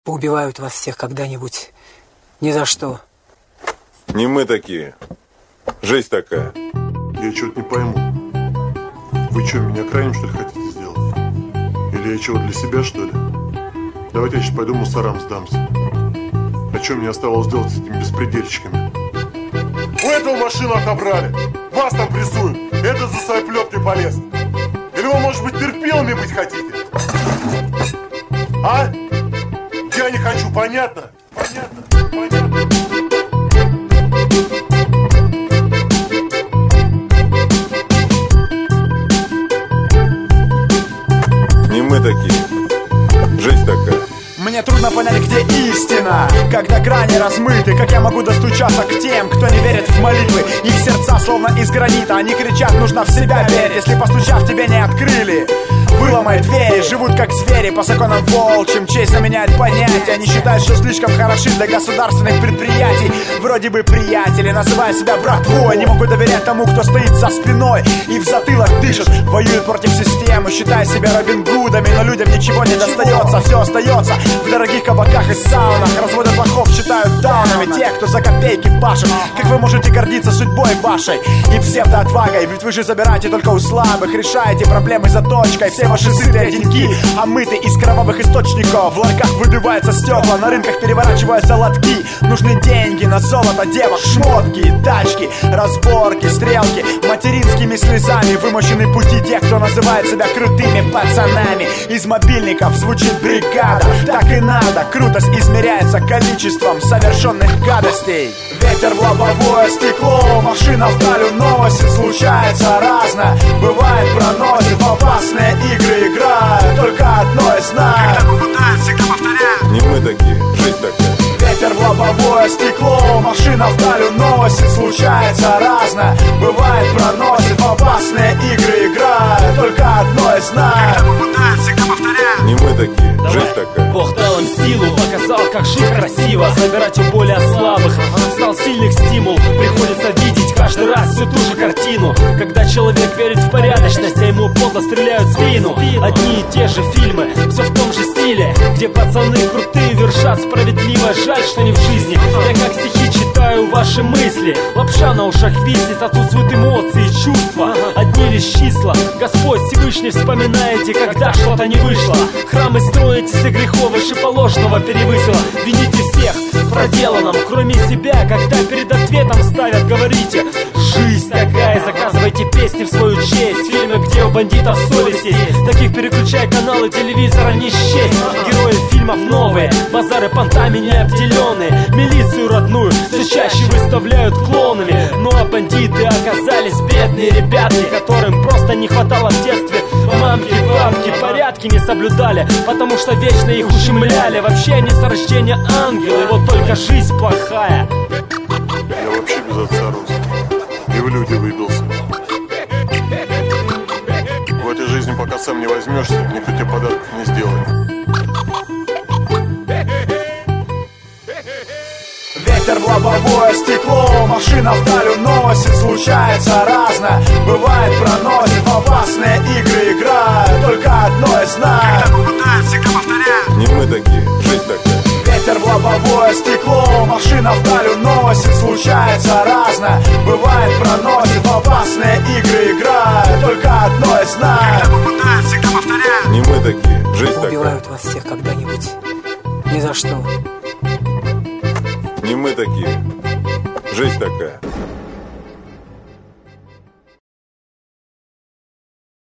поубивают вас всех когда-нибудь. Ни за что. Не мы такие. Жизнь такая. Я что-то не пойму. Вы что, меня крайним, что ли, хотите сделать? Или я чего, для себя, что ли? Давайте я сейчас пойду мусорам сдамся. А что мне оставалось делать с этими беспредельщиками? У этого машину отобрали. Вас там прессуют. Это за своей плеткой полез. Или вы, может быть, терпилами быть хотите? А? Я не хочу, понятно? Понятно? Понятно? Не мы такие. Жизнь такая. Мне трудно понять, где истина, когда грани размыты. Как я могу достучаться к тем, кто не верит в молитвы? Их сердца словно из гранита. Они кричат, нужно в себя верить. Если постучав, тебе не открыли, выломай двери. Живут как звери по законам волчьим. Честь заменяет понятия. Они считают, что слишком хороши для государственных предприятий. Вроде бы приятели, называя себя братвой. Не могут доверять тому, кто стоит за спиной и в затылок дышит. Воюют против системы, считая себя Робин Гудами. Но людям ничего не достается, все остается в дорогих кабаках и саунах. Разводят лохов, считают даунами тех, кто за копейки пашет. Как вы можете гордиться судьбой вашей и псевдоотвагой? Ведь вы же забираете только у слабых, решаете проблемы заточкой. Все ваши сытые деньги омыты из кровавых источников. В ларьках выбиваются стекла, на рынках переворачиваются лотки. Нужны деньги на золото девок, шмотки, тачки, разборки, стрелки. Материнскими слезами вымощены пути тех, кто называет себя крутыми пацанами. Из мобильников звучит бригада. Так и надо, крутость измеряется количеством совершенных гадостей. Ветер в лобовое стекло, машина вдаль уносит. Случается разное, бывает проносит. В опасные игры играют, только одно я знаю. Когда попадают, всегда повторяю. Не мы такие, жизнь такая. Ветер в лобовое стекло, машина вдаль уносит. Случается разное, бывает проносит. В опасные игры играют, только одно я знаю. Когда попадают, всегда повторяю. Не мы такие, жизнь такая. Бог дал им силу, показал, как жить красиво. Забирать у более слабых, стал сильных стимул. Приходится видеть каждый раз всю ту же картину. Когда человек верит в порядочность, а ему подло стреляют в спину. Одни и те же фильмы, все в том же стиле, где пацаны крутые вершат справедливо. Жаль, что не в жизни. Я как стихи читаю ваши мысли. Лапша на ушах висит, отсутствуют эмоции и чувства. Одни лишь числа. Господь Всевышний вспоминаете, когда что-то не вышло. Храмы строите, если грехов выше положенного перевысило. Вините всех в проделанном, кроме себя. Когда перед ответом ставят, говорите: жизнь такая, заказывайте песни в свою честь. Фильмы, где у бандитов совесть есть. Таких переключай каналы телевизора не счесть. Герои фильмов новые, базары понтами не обделенные. Милицию родную все чаще выставляют клоунами. Ну а бандиты оказались бедные ребятки, которым просто не хватало в детстве мамки, бабки, порядки не соблюдали, потому что вечно их ущемляли. Вообще они с рождения ангелы, вот только жизнь плохая. Я вообще без отца рос. И в люди выбился. В этой жизни, пока сам не возьмешься, никто тебе подарков не сделает. Ветер в лобовое стекло, машина вдаль уносит. Случается разное, бывает проносит. В опасные игры играют, только одно я знаю. Когда попадают, всегда повторяю. Не мы такие, жизнь такая. Ветер в лобовое стекло, машина вдаль уносит. Случается разное, бывает проносит. В опасные игры играют, только одно я знаю. Когда попадают, всегда повторяю. Не мы такие, жизнь такая. Убивают вас всех когда-нибудь. Ни за что. Не мы такие, жизнь такая.